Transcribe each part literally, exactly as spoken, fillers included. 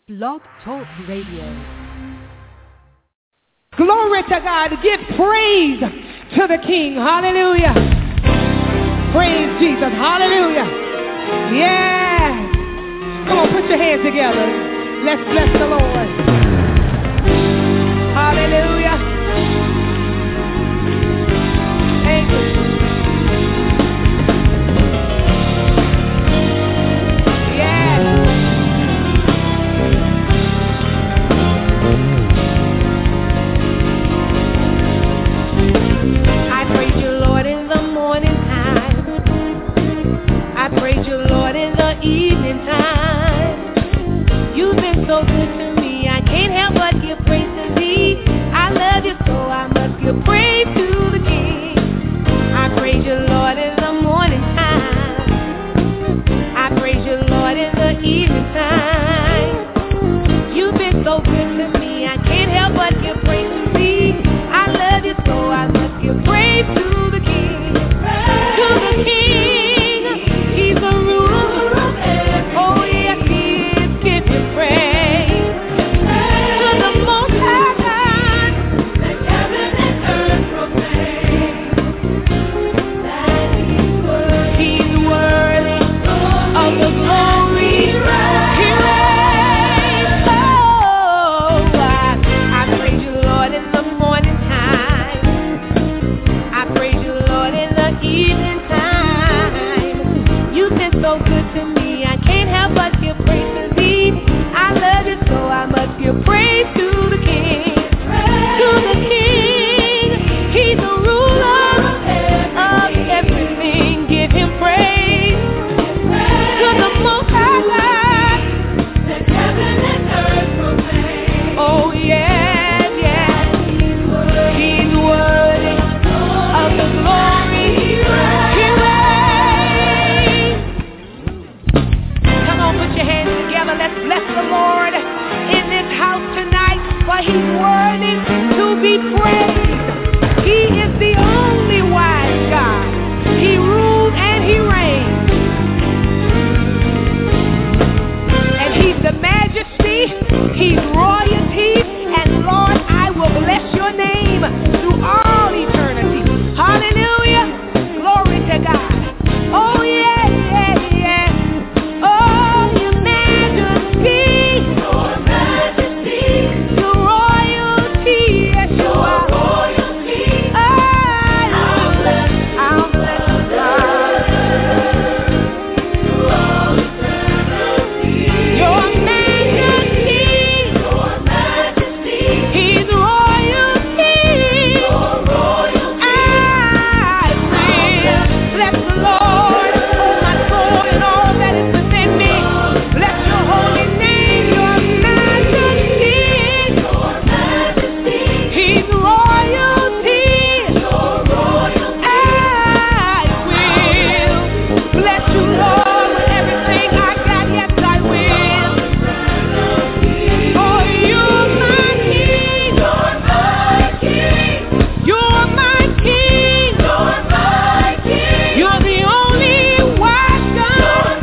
Blog Talk Radio. Glory to God. Give praise to the King. Hallelujah. Praise Jesus. Hallelujah. Yes. Come on, put your hands together. Let's bless the Lord. Hallelujah. Thank you. Evening time, you've been so good to me. I can't help but give praise to thee. I love you so I must give praise to the King. I praise you, Lord, in the morning time. I praise you, Lord, in the evening time. You've been so good to me. I can't help but give praise to thee. I love you so I must give praise to the King. To the King, he's a ruler. Oh, yes, he is. Give him praise. To the Most High God, that heaven and earth proclaim that he's worthy. He's worthy of the glory. He reigns. Oh, I, I praise you, Lord, in the morning time. I praise you, Lord, in the evening time. You've been so good to me. But give praise to thee. I love you so I must give praise to the King. To the King, he's the ruler of everything. Give him praise. To the Most High God, that heaven and earth proclaim. Oh yes, yes, he's worthy of the glory. He reigns. Put your hands together. Let's bless the Lord in this house tonight, for he's worthy to be praised. He is the only wise God. He rules and he reigns. And he's the majesty, he's royalty, and Lord, I will bless your name through all eternity. Hallelujah. Glory to God. Oh, yeah, yeah, yeah. Oh, your majesty, your majesty, your royalty, yes, you are royalty. I'll bless, I'll bless God. Your majesty, your majesty, he's royalty, your royalty. I will bless the Lord, oh my soul, and all that is within me. Bless your holy name, your majesty, your majesty, he's royalty, your royalty. I will bless you, Lord, with everything I got, yes I will. For you're my King, you're my King, you're my King, you're my King, you're the only wise God,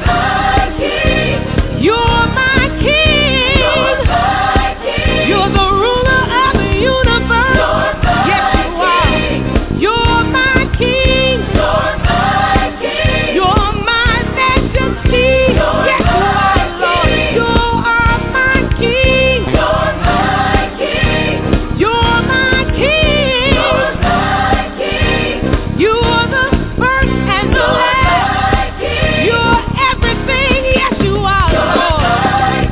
you're my King, you're my King, you're the ruler of the universe, yes you are, you're my King, you're my King, you're my majesty, yes you are, Lord, you are my King, you're my King, you're my King, you're my King, you are the first and the last, you're everything, yes you are, Lord.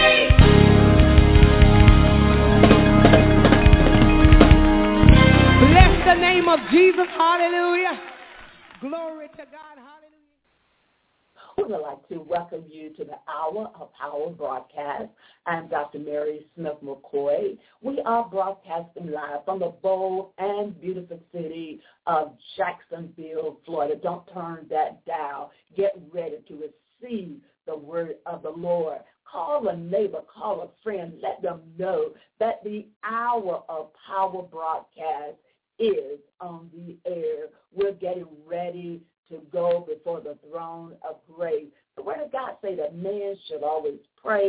Bless the name of Jesus. Hallelujah. Glory to God. Hallelujah. We would like to welcome you to the Hour of Power broadcast. I'm Doctor Mary Smith McCoy. We are broadcasting live from the bold and beautiful city of Jacksonville, Florida. Don't turn that dial. Get ready to receive the word of the Lord. Call a neighbor, call a friend, let them know that the Hour of Power broadcast is on the air. We're getting ready to go before the throne of grace. The word of God say that man should always pray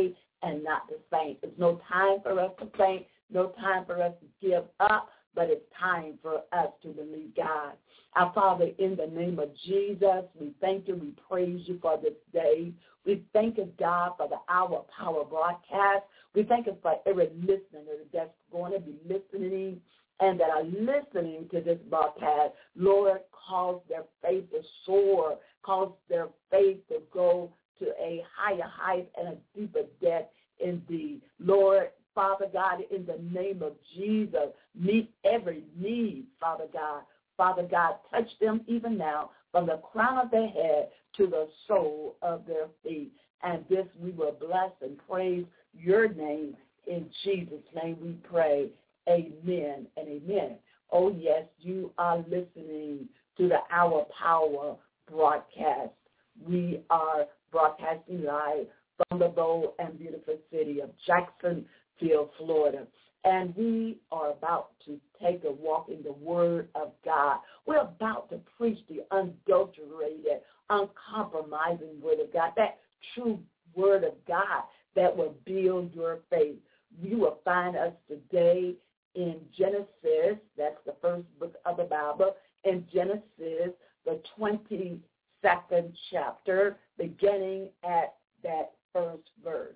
and not to faint. It's no time for us to faint, no time for us to give up, but it's time for us to believe God. Our Father, in the name of Jesus, we thank you, we praise you for this day. We thank you, God, for the Hour of Power broadcast. We thank you for every listener that's going to be listening and that are listening to this broadcast. Lord, cause their faith to soar, cause their faith to go to a higher height and a deeper depth in thee. Lord, Father God, in the name of Jesus, meet every need, Father God. Father God, touch them even now from the crown of their head to the sole of their feet. And this we will bless and praise your name. In Jesus' name we pray. Amen and amen. Oh, yes, you are listening to the Hour Power broadcast. We are broadcasting live from the bold and beautiful city of Jacksonville, Florida. And we are about to take a walk in the Word of God. We're about to preach the unadulterated, uncompromising Word of God, that true Word of God that will build your faith. You will find us today in Genesis, that's the first book of the Bible, in Genesis, the twenty-second chapter, beginning at that first verse.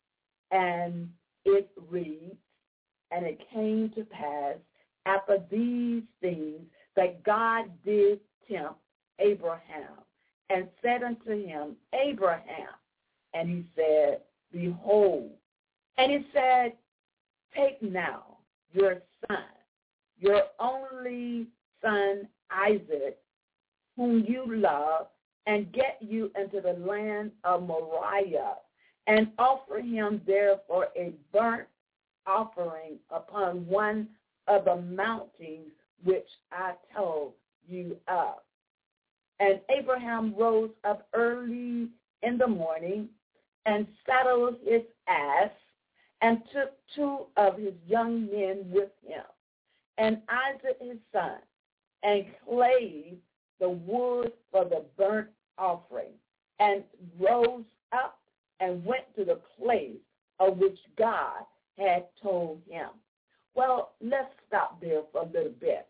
And it reads, "And it came to pass after these things that God did tempt Abraham and said unto him, Abraham, and he said, Behold. And he said, Take now your son, your only son Isaac, whom you love, and get you into the land of Moriah, and offer him there for a burnt offering upon one of the mountains which I told you of. And Abraham rose up early in the morning and saddled his ass and took two of his young men with him, and Isaac his son, and clave the wood for the burnt offering, and rose up and went to the place of which God had told him." Well, let's stop there for a little bit.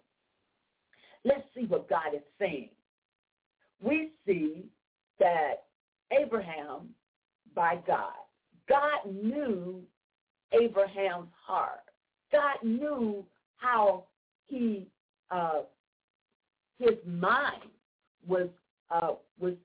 Let's see what God is saying. We see that Abraham, by God, God knew Abraham's heart. God knew how he, uh, his mind was uh, was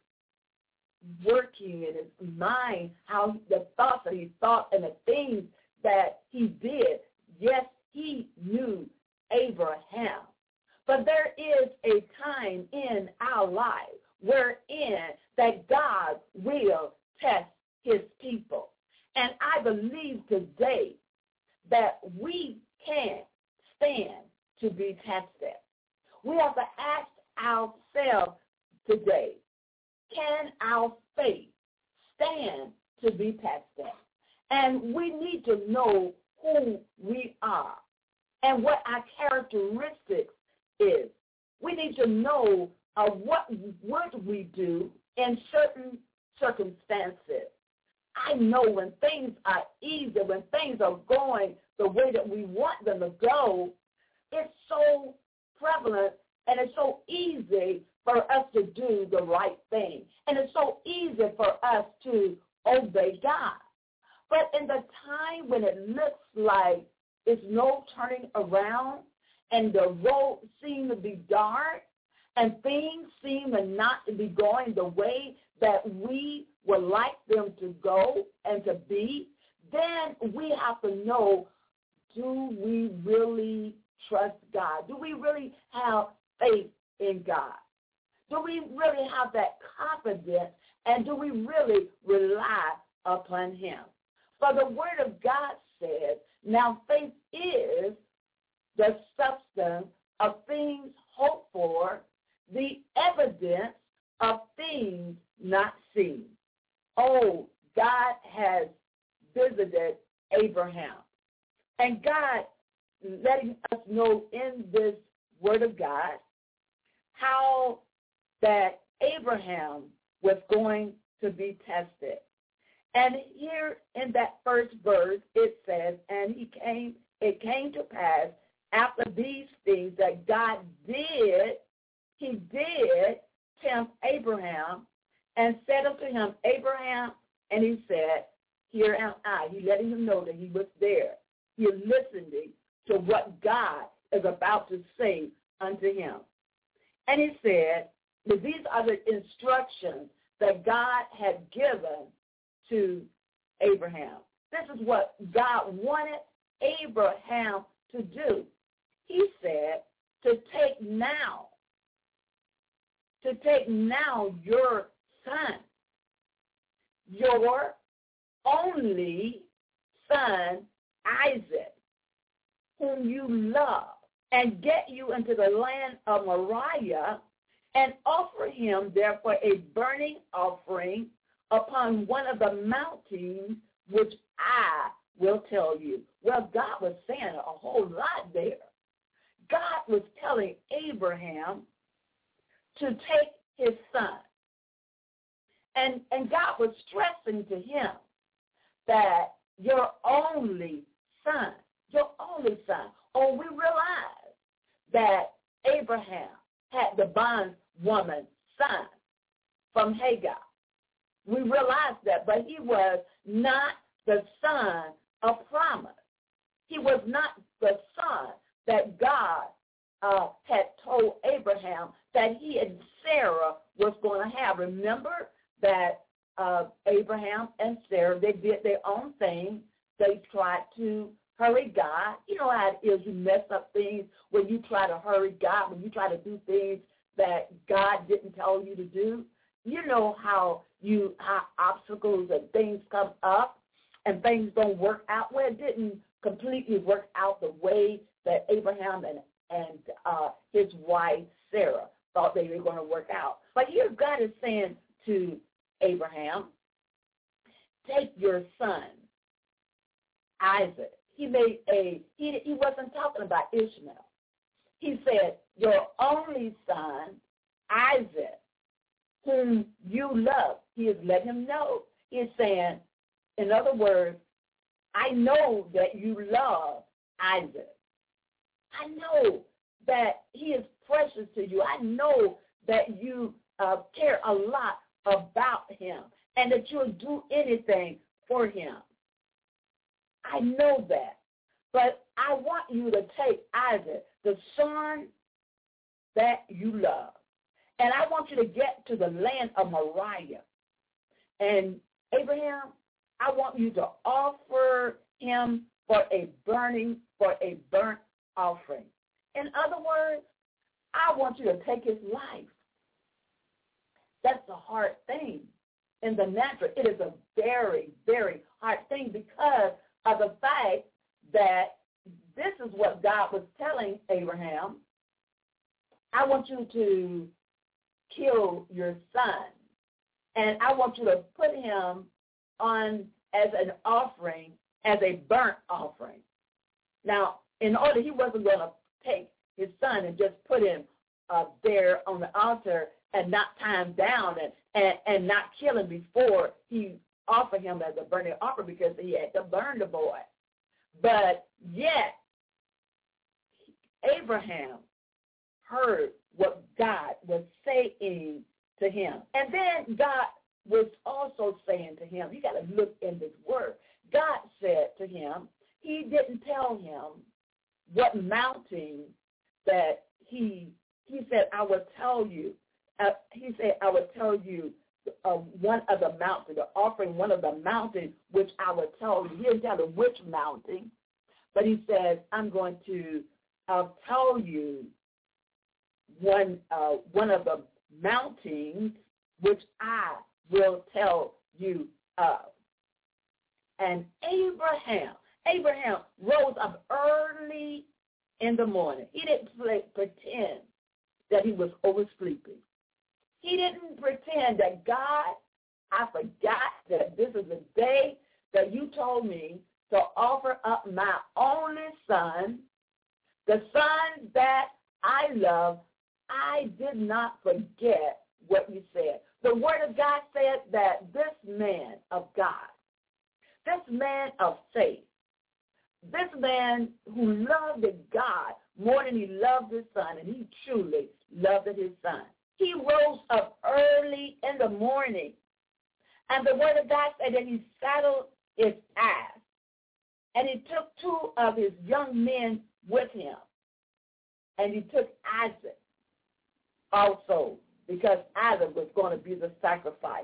working in his mind, how the thoughts that he thought and the things that he did. Yes, he knew Abraham. But there is a time in our life wherein that God will test his people. And I believe today that we can't stand to be tested. We have to ask ourselves today, can our faith stand to be tested? And we need to know who we are and what our characteristics is. We need to know uh, what would we do in certain circumstances. I know when things are easy, when things are going the way that we want them to go, it's so prevalent and it's so easy for us to do the right thing. And it's so easy for us to obey God. But in the time when it looks like it's no turning around and the road seems to be dark and things seem to not to be going the way that we would like them to go and to be, then we have to know, do we really trust God? Do we really have faith in God? Do we really have that confidence, and do we really rely upon him? For the word of God says, now faith is the substance of things hoped for, the evidence of things not seen. Oh, God has visited Abraham. And God letting us know in this word of God how that Abraham was going to be tested. And here in that first first verse, it says, and he came, it came to pass after these things that God did, he did tempt Abraham and said unto him, Abraham, and he said, here am I. He letting him know that he was there. He is listening to what God is about to say unto him. And he said, that these are the instructions that God had given to Abraham. This is what God wanted Abraham to do. He said to take now, to take now your son, your only son, Isaac, whom you love, and get you into the land of Moriah, and offer him therefore a burning offering upon one of the mountains which I will tell you. Well, God was saying a whole lot there. God was telling Abraham to take his son. And, and God was stressing to him that your only son, your only son. Oh, we realize that Abraham had the bondwoman son from Hagar. We realize that, but he was not the son of promise. He was not the son that God uh, had told Abraham that he and Sarah was going to have. Remember that uh, Abraham and Sarah, they did their own thing. They tried to hurry God. You know how it is, you mess up things when you try to hurry God, when you try to do things that God didn't tell you to do. You know how you how obstacles and things come up and things don't work out. Well, it didn't completely work out the way that Abraham and, and uh, his wife Sarah thought they were going to work out. But here God is saying to Abraham, take your son, Isaac. He made a, he, he wasn't talking about Ishmael. He said, your only son, Isaac, whom you love. He is letting him know. He is saying, in other words, I know that you love Isaac. I know that he is precious to you. I know that you uh, care a lot about him and that you'll do anything for him. I know that. But I want you to take Isaac, the son that you love, and I want you to get to the land of Moriah. And Abraham, I want you to offer him for a burning, for a burnt offering. In other words, I want you to take his life. That's a hard thing. In the natural, it is a very, very hard thing because of the fact that this is what God was telling Abraham. I want you to kill your son, and I want you to put him on as an offering, as a burnt offering. Now, in order, he wasn't going to take his son and just put him uh, there on the altar and not tie him down and, and, and not kill him before he offered him as a burning offering because he had to burn the boy. But yet, Abraham heard what God was saying to him. And then God was also saying to him, you got to look in this word. God said to him, he didn't tell him what mountain that he, he said, I will tell you. Uh, he said, I will tell you uh, one of the mountains, the offering one of the mountains, which I will tell you. He didn't tell him which mountain, but he says, I'm going to I'll tell you one uh, one of the mountains which I will tell you of. And Abraham, Abraham rose up early in the morning. He didn't play, pretend that he was oversleeping. He didn't pretend that, God, I forgot that this is the day that you told me to offer up my only son, the son that I love. I did not forget what you said. The word of God said that this man of God, this man of faith, this man who loved God more than he loved his son, and he truly loved his son. He rose up early in the morning, and the word of God said that he saddled his ass, and he took two of his young men with him, and he took Isaac also, because Isaac was going to be the sacrifice.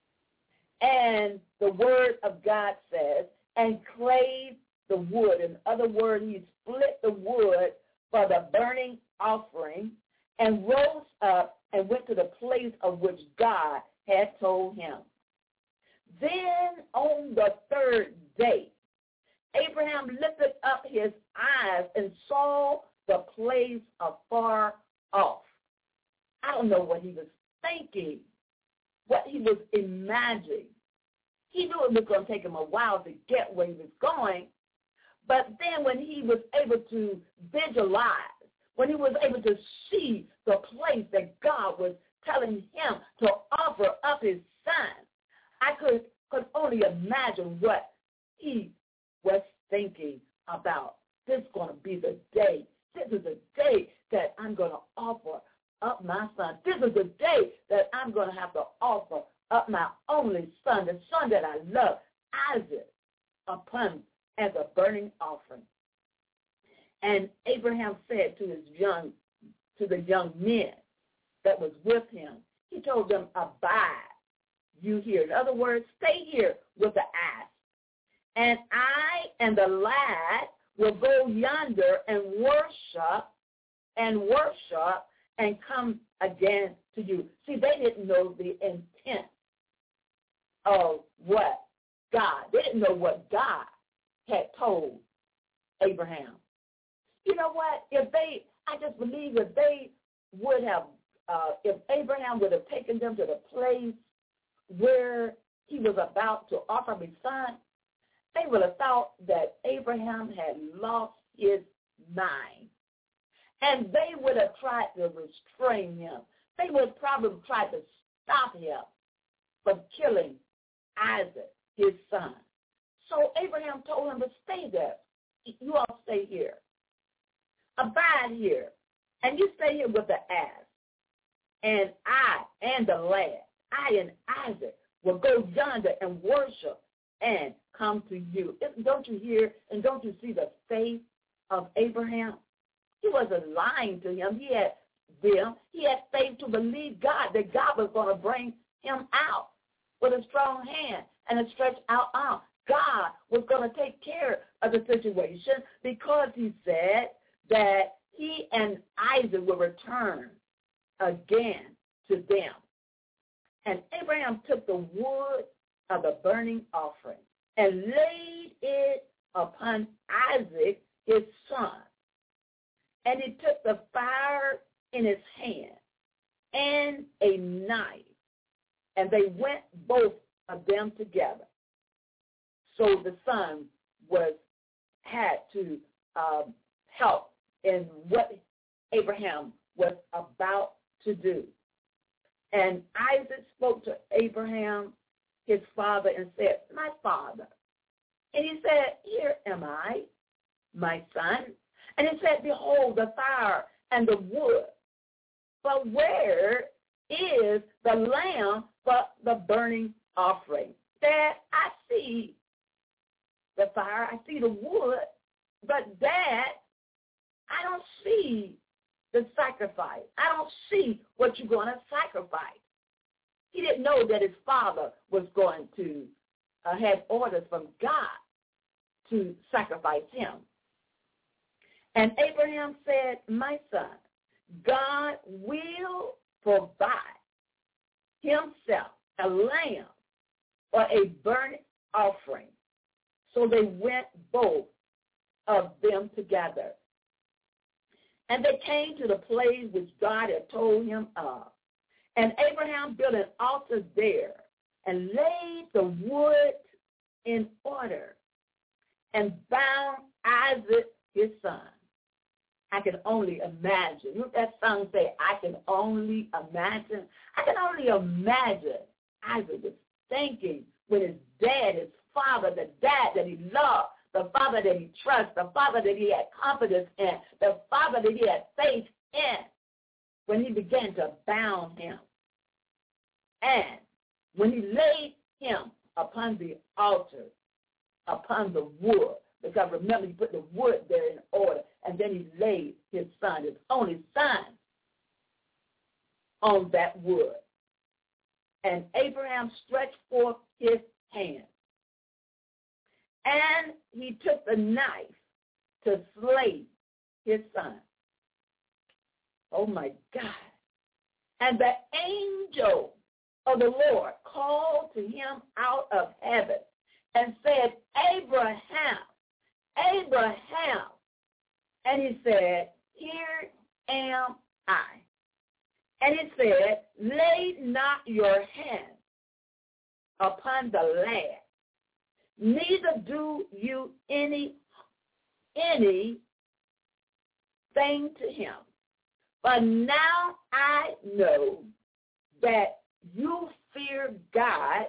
And the word of God says, and clave the wood. In other words, he split the wood for the burning offering and rose up and went to the place of which God had told him. Then on the third day, Abraham lifted up his eyes and saw the place afar off. I don't know what he was thinking, what he was imagining. He knew it was going to take him a while to get where he was going, but then when he was able to visualize, when he was able to see the place that God was telling him to offer up his son, I could, could only imagine what he was thinking about. This is going to be the day. This is the day that I'm going to offer up my son. This is the day that I'm going to have to offer up my only son, the son that I love, Isaac, upon as a burning offering. And Abraham said to his young, to the young men that was with him, he told them, abide you here. In other words, stay here with the ass. And I and the lad will go yonder and worship and worship and come again to you. See, they didn't know the intent of what God, they didn't know what God had told Abraham. You know what? If they, I just believe if they would have, uh, if Abraham would have taken them to the place where he was about to offer his son, they would have thought that Abraham had lost his mind. And they would have tried to restrain him. They would have probably tried to stop him from killing Isaac, his son. So Abraham told him to stay there. You all stay here. Abide here. And you stay here with the ass. And I and the lad, I and Isaac, will go yonder and worship and come to you. Don't you hear and don't you see the faith of Abraham? He wasn't lying to him. He had them. He had faith to believe God, that God was going to bring him out with a strong hand and a stretched out arm. God was going to take care of the situation because he said that he and Isaac will return again to them. And Abraham took the wood of the burning offering and laid it upon Isaac, his son. And he took the fire in his hand and a knife, and they went both of them together. So the son was had to um, help in what Abraham was about to do. And Isaac spoke to Abraham, his father, and said, my father. And he said, here am I, my son. And he said, behold, the fire and the wood. But where is the lamb for the burning offering? Dad, I see the fire, I see the wood, but Dad, I don't see the sacrifice. I don't see what you're going to sacrifice. He didn't know that his father was going to uh, have orders from God to sacrifice him. And Abraham said, my son, God will provide himself a lamb or a burnt offering. So they went both of them together. And they came to the place which God had told him of. And Abraham built an altar there and laid the wood in order and bound Isaac, his son. I can only imagine. Look, that song say, I can only imagine. I can only imagine Isaac was thinking when his dad, his father, the dad that he loved, the father that he trusts, the father that he had confidence in, the father that he had faith in, when he began to bound him. And when he laid him upon the altar, upon the wood, because remember, he put the wood there in order, and then he laid his son, his only son, on that wood. And Abraham stretched forth his hand, and he took the knife to slay his son. Oh, my God. And the angel of the Lord called to him out of heaven and said, Abraham, Abraham. And he said, here am I. And he said, lay not your hand upon the lad, neither do you any any thing to him. But now I know that you fear God,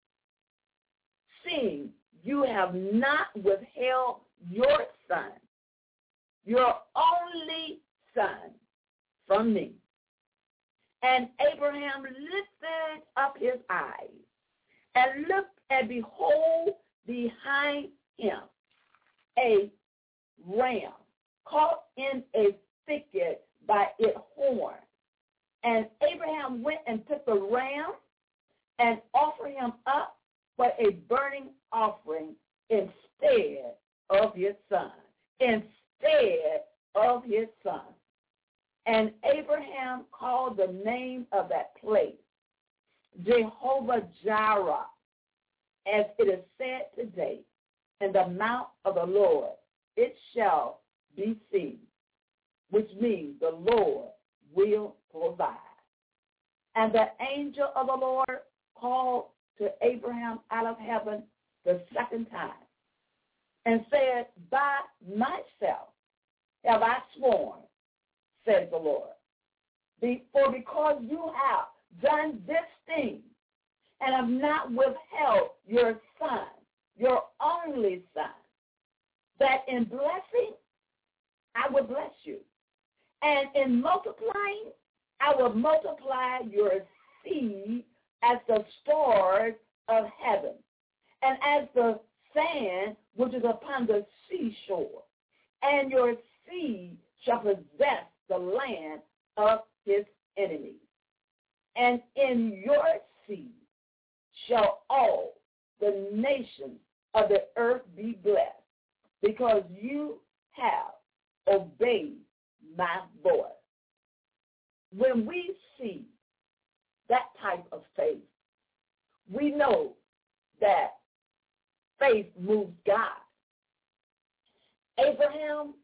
seeing you have not withheld your son, your only son, from me. And Abraham lifted up his eyes and looked, and behold, behind him a ram caught in a thicket by its horn. And Abraham went and took the ram and offered him up for a burning offering instead of his son. Instead of his son. And Abraham called the name of that place Jehovah-Jireh, as it is said today, in the mount of the Lord it shall be seen, which means the Lord will provide. And the angel of the Lord called to Abraham out of heaven the second time and said, by myself have I sworn, says the Lord, for because you have done this thing and have not withheld your son, your only son, that in blessing I will bless you, and in multiplying I will multiply your seed as the stars of heaven, and as the sand which is upon the seashore, and your seed shall possess the land of his enemies. And in your seed shall all the nations of the earth be blessed, because you have obeyed my voice. When we see that type of faith, we know that faith moves God. Abraham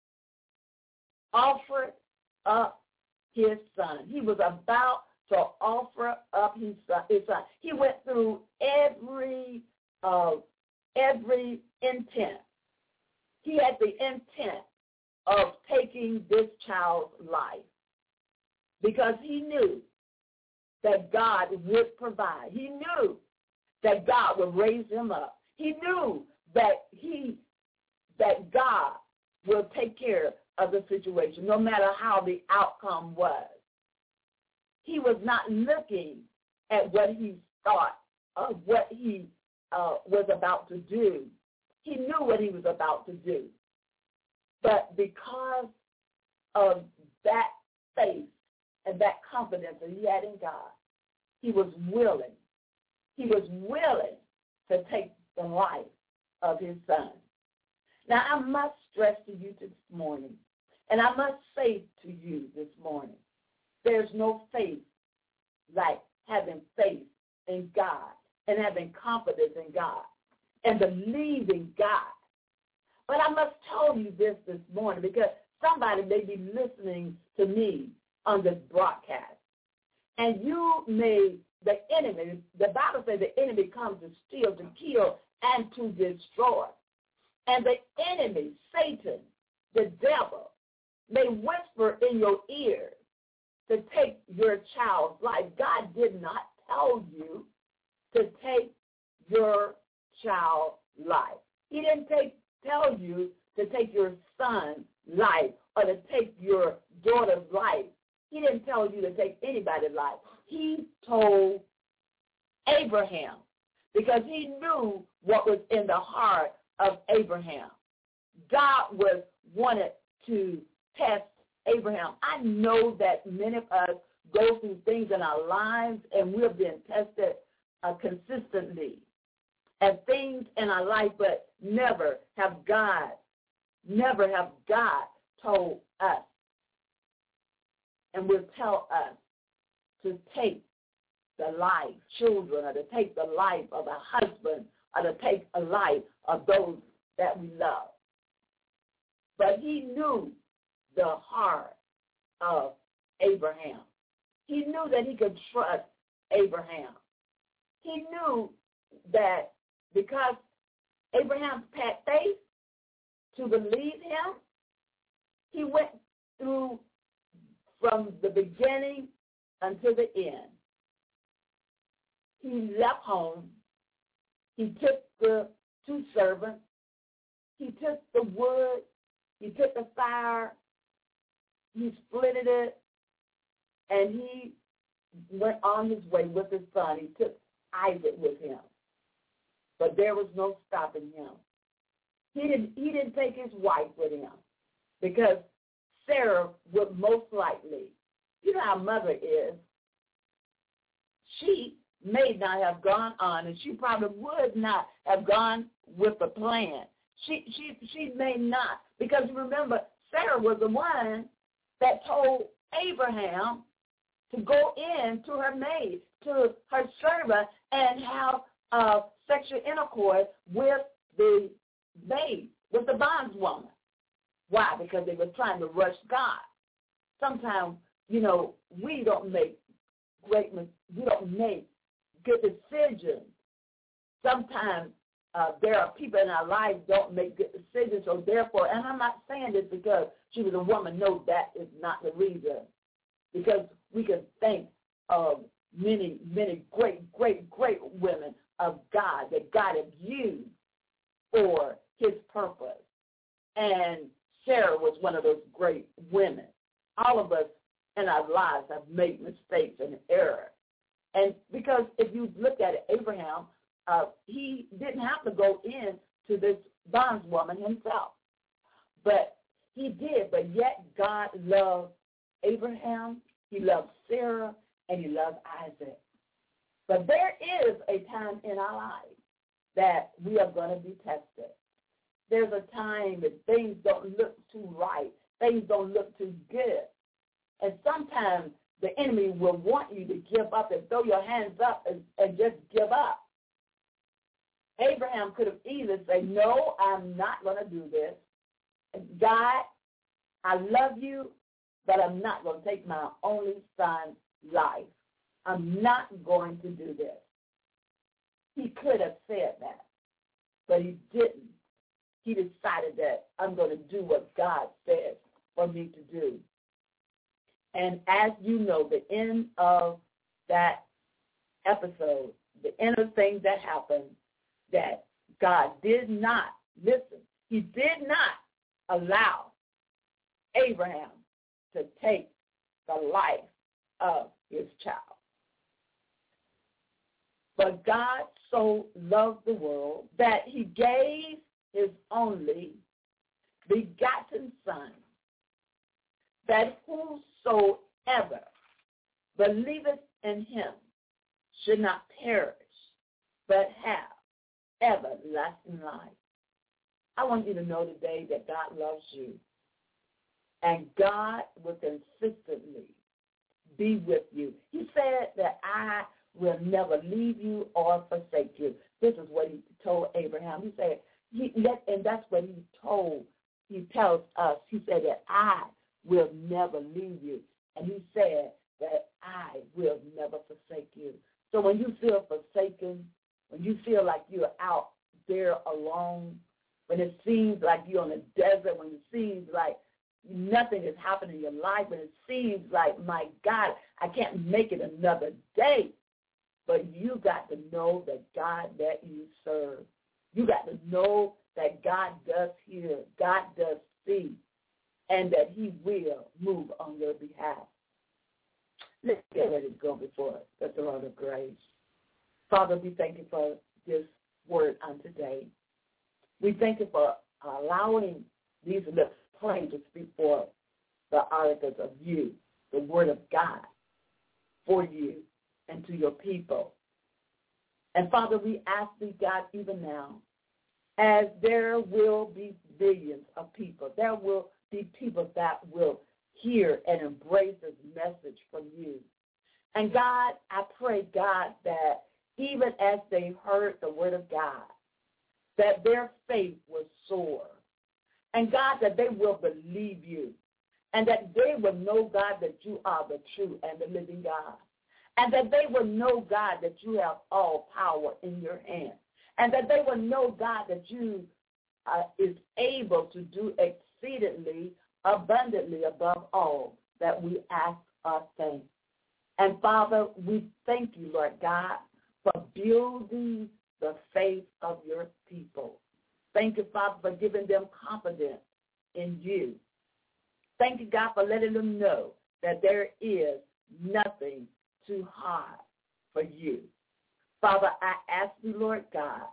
offered up his son. He was about to offer up his son. His son. He went through every uh, every intent. He had the intent of taking this child's life because he knew that God would provide. He knew that God would raise him up. He knew that he that God will take care of the situation, no matter how the outcome was. He was not looking at what he thought of what he uh, was about to do. He knew what he was about to do. But because of that faith and that confidence that he had in God, he was willing. He was willing to take the life of his son. Now, I must stress to you this morning, and I must say to you this morning, there's no faith like having faith in God and having confidence in God and believing God. But I must tell you this this morning because somebody may be listening to me on this broadcast. And you may, the enemy, the Bible says the enemy comes to steal, to kill, and to destroy. And the enemy, Satan, the devil, may whisper in your ear to take your child's life. God did not tell you to take your child's life. He didn't take, tell you to take your son's life or to take your daughter's life. He didn't tell you to take anybody's life. He told Abraham because he knew what was in the heart of Abraham. God was wanted to test Abraham. I know that many of us go through things in our lives and we're being tested uh, consistently at things in our life, but never have God, never have God told us and will tell us to take the life, children, or to take the life of a husband, or to take a life of those that we love. But he knew the heart of Abraham. He knew that he could trust Abraham. He knew that because Abraham had faith to believe him, he went through from the beginning until the end. He left home. He took the two servants. He took the wood. He took the fire. He split it, and he went on his way with his son. He took Isaac with him. But there was no stopping him. He didn't, he didn't take his wife with him because Sarah would most likely, you know how mother is, she may not have gone on, and she probably would not have gone with the plan. She she she may not, because remember, Sarah was the one that told Abraham to go in to her maid, to her servant, and have uh, sexual intercourse with the maid, with the bondswoman. Why? Because they were trying to rush God. Sometimes, you know, we don't make great, we don't make good decisions. Sometimes uh, there are people in our lives don't make good decisions, so therefore, and I'm not saying this because she was a woman. No, that is not the reason. Because we can think of many, many great, great, great women of God that God has used for his purpose. And Sarah was one of those great women. All of us in our lives have made mistakes and errors. And because if you look at it, Abraham, uh, he didn't have to go in to this bondswoman himself. But he did. But yet God loved Abraham, he loved Sarah, and he loved Isaac. But there is a time in our lives that we are going to be tested. There's a time that things don't look too right. Things don't look too good. And sometimes the enemy will want you to give up and throw your hands up and, and just give up. Abraham could have easily said, no, I'm not going to do this. God, I love you, but I'm not going to take my only son's life. I'm not going to do this. He could have said that, but he didn't. He decided that I'm going to do what God says for me to do. And as you know, the end of that episode, the end of things that happened, that God did not, listen, he did not allow Abraham to take the life of his child. But God so loved the world that he gave his only begotten Son, that whosoever believeth in him should not perish, but have everlasting life. I want you to know today that God loves you, and God will consistently be with you. He said that I will never leave you or forsake you. This is what he told Abraham. He said, he, and that's what he told, he tells us. He said that I will never leave you. And he said that I will never forsake you. So when you feel forsaken, when you feel like you're out there alone, when it seems like you're on a desert, when it seems like nothing is happening in your life, when it seems like, my God, I can't make it another day. But you got to know that God that you serve You got to know that God does hear, God does see, and that he will move on your behalf. Let's get ready to go before the throne of grace. Father, we thank you for this word on today. We thank you for allowing these lips plain to speak for the articles of you, the word of God, for you and to your people. And Father, we ask thee, God, even now, as there will be billions of people, there will be people that will hear and embrace this message from you. And God, I pray, God, that even as they heard the word of God, that their faith will soar. And God, that they will believe you. And that they will know, God, that you are the true and the living God. And that they will know, God, that you have all power in your hand. And that they will know, God, that you uh, is able to do exceedingly abundantly above all that we ask or think. And Father, we thank you, Lord God, for building the faith of your people. Thank you, Father, for giving them confidence in you. Thank you, God, for letting them know that there is nothing too hard for you. Father, I ask you, Lord God,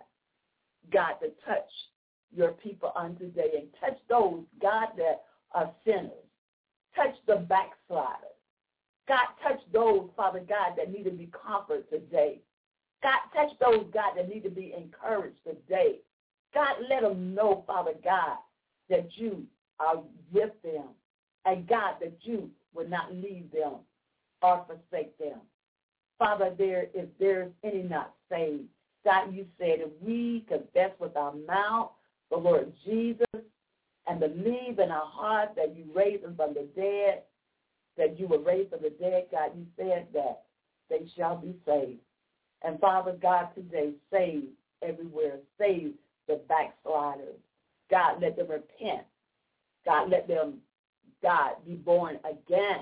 God, to touch your people on today and touch those, God, that are sinners. Touch the backsliders. God, touch those, Father God, that need to be comforted today. God, touch those, God, that need to be encouraged today. God, let them know, Father God, that you are with them. And God, that you will not leave them or forsake them. Father, there, if there's any not saved, God, you said if we confess with our mouth the Lord Jesus and believe in our heart that you raised him from the dead, that you were raised from the dead, God, you said that they shall be saved. And Father God, today, save everywhere. Save the backsliders. God, let them repent. God, let them, God, be born again.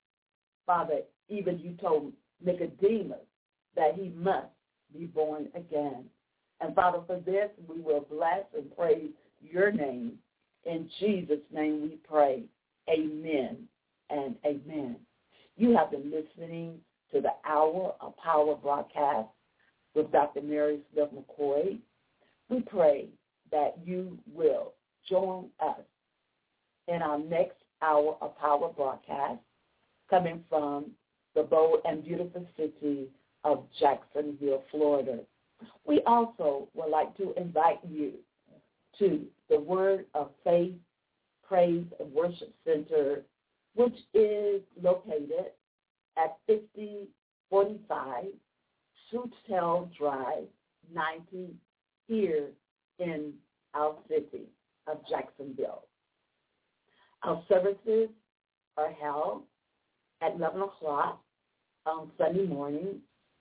Father, even you told Nicodemus that he must be born again. And Father, for this, we will bless and praise your name. In Jesus' name we pray. Amen and amen. You have been listening to the Hour of Power broadcast with Doctor Mary Smith McCoy. We pray that you will join us in our next Hour of Power broadcast coming from the bold and beautiful city of Jacksonville, Florida. We also would like to invite you to the Word of Faith Praise and Worship Center, which is located at fifty forty-five Sutel Drive, ninety, here in our city of Jacksonville. Our services are held at eleven o'clock on Sunday morning,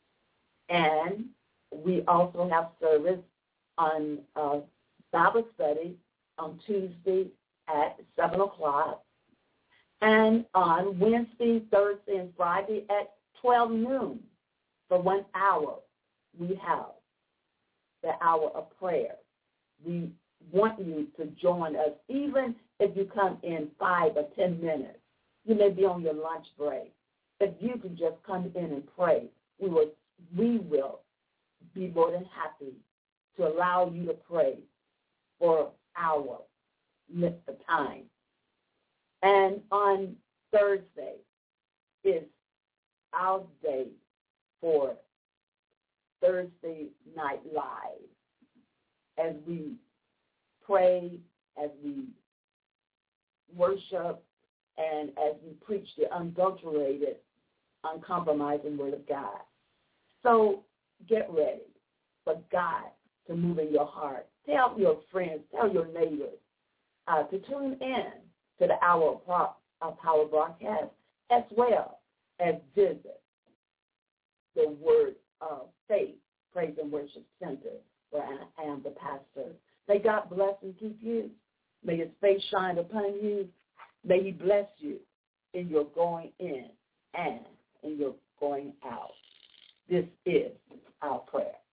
and we also have service on uh, Bible study on Tuesday at seven o'clock, and on Wednesday, Thursday, and Friday at twelve noon for one hour. We have the hour of prayer. We want you to join us, even if you come in five or ten minutes. You may be on your lunch break. If you can just come in and pray, we will, we will be more than happy to allow you to pray for our length of time. And on Thursday is our day for Thursday Night Live, as we pray, as we worship, and as we preach the unadulterated, uncompromising Word of God. So get ready for God to move in your heart. Tell your friends, tell your neighbors uh, to tune in to the Hour of Power broadcast, as well as visit the Word of Faith Praise and Worship Center, where I am the pastor. May God bless and keep you. May his face shine upon you. May he bless you in your going in and in your going out. This is our prayer.